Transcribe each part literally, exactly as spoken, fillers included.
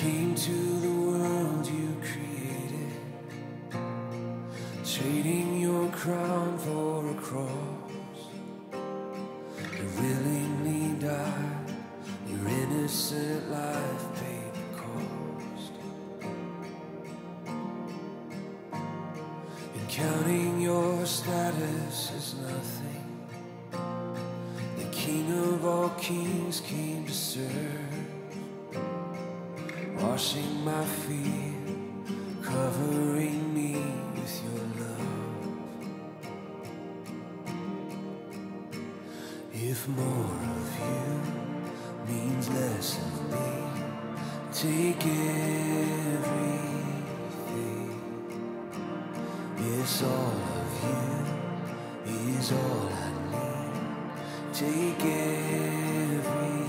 came to the world you created, trading your crown for a cross. You willingly died, your innocent life paid the cost. And counting your status is nothing, the King of all kings came to serve, washing my feet, covering me with your love. If more of you means less of me, take everything. Yes, all of you is all I need. Take everything.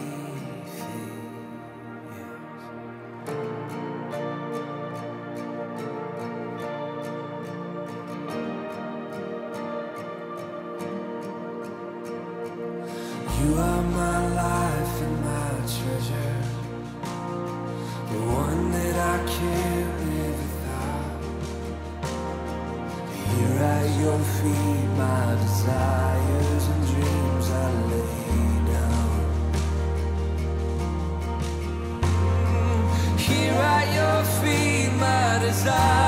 You are my life and my treasure, the one that I can't live without. Here at your feet, my desires and dreams I lay down. Here at your feet, my desires